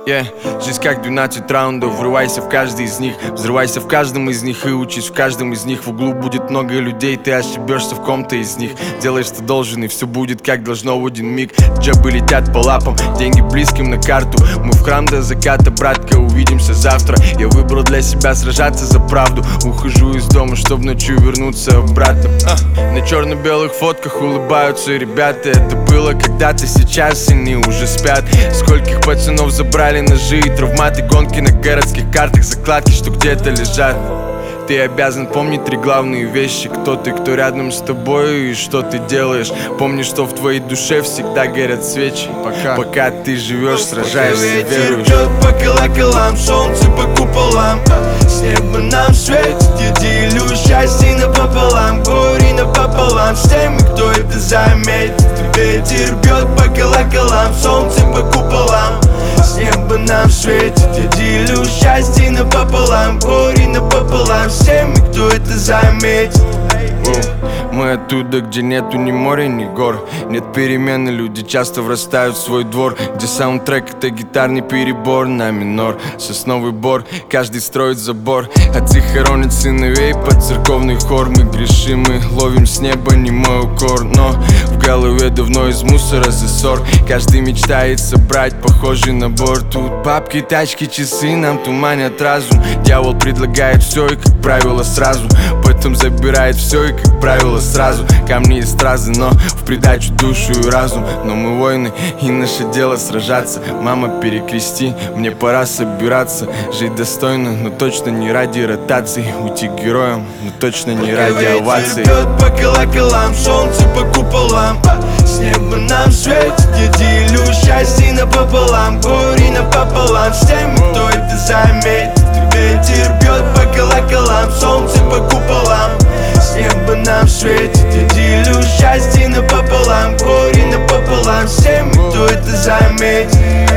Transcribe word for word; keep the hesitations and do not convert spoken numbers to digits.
Yeah. Жизнь как двенадцать раундов, врывайся в каждый из них, взрывайся в каждом из них и учись в каждом из них. В углу будет много людей, ты ошибешься в ком-то из них. Делай, что должен, и все будет как должно в один миг. Джабы летят по лапам, деньги близким на карту. Мы в храм до заката, братка, увидимся завтра. Я выбрал для себя сражаться за правду. Ухожу из дома, чтоб ночью вернуться обратно. а, На черно-белых фотках улыбаются ребята. Это было когда-то, сейчас они уже спят. Скольких пацанов забрали ножи и травматы, гонки на городских картах, закладки, что где-то лежат. Ты обязан помнить три главные вещи: кто ты, кто рядом с тобой и что ты делаешь. Помни, что в твоей душе всегда горят свечи. Пока, пока ты живешь, сражаешься, веруешь. Ветер бьет по колоколам, солнце по куполам. С неба нам светит, я делю счастье напополам, горе напополам с теми, кто это заметит. Ветер бьет по колоколам, солнце по куполам. С неба нам светит, я делю счастье напополам, горе напополам с теми, кто это заметит. Мы оттуда, где нету ни моря, ни гор. Нет перемены, люди часто врастают в свой двор, где саундтрек — это гитарный перебор на минор. Сосновый бор, каждый строит забор. Отцы хоронят сыновей под церковный хор. Мы грешим, мы ловим с неба немой укор. Но в голове давно из мусора засор. Каждый мечтает собрать похожий набор. Тут бабки, тачки, часы нам туманят разум. Дьявол предлагает все и, как правило, сразу. Потом забирает все и, как правило, сразу. Камни и стразы, но в придачу душу и разум. Но мы воины, и наше дело сражаться. Мама, перекрести, мне пора собираться. Жить достойно, но точно не ради ротации. Уйти героем, но точно не ради оваций. Ветер бьет по колоколам, солнце по куполам. С неба нам светит, я делю счастье напополам, горе напополам с теми, кто это заметит. Ветер бьет по колоколам, солнце по куполам. С неба нам светит, я делю счастье напополам, горе напополам с теми, кто это заметит.